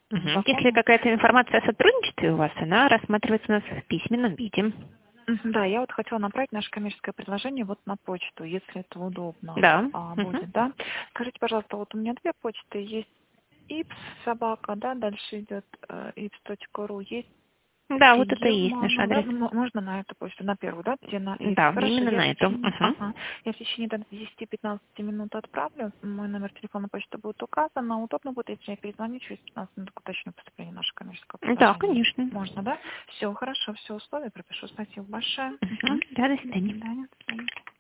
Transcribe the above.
Мгм. Если какая-то информация о сотрудничестве у вас, она рассматривается у нас в письменном виде. Да, я вот хотела направить наше коммерческое предложение вот на почту, если это удобно Да. Мгм. будет, да. Скажите, пожалуйста, вот у меня две почты есть. Ips собака, да, дальше идет ips.ru, есть Да, вот это и есть наш Германа, да, адрес. ну, можно на эту почту, на первую, да, где на Ips. Да, Хорошо, именно я в на эту. течение, Мгм. я в течение 10-15 минут отправлю, мой номер телефона почты будет указан, а удобно будет, если я перезвоню через 15 минут к уточню поступление нашего коммерческого Да, предложения. конечно. Можно, да? Все, хорошо, все условия пропишу. Спасибо большое. Мгм. Да, до До свидания. свидания. До свидания.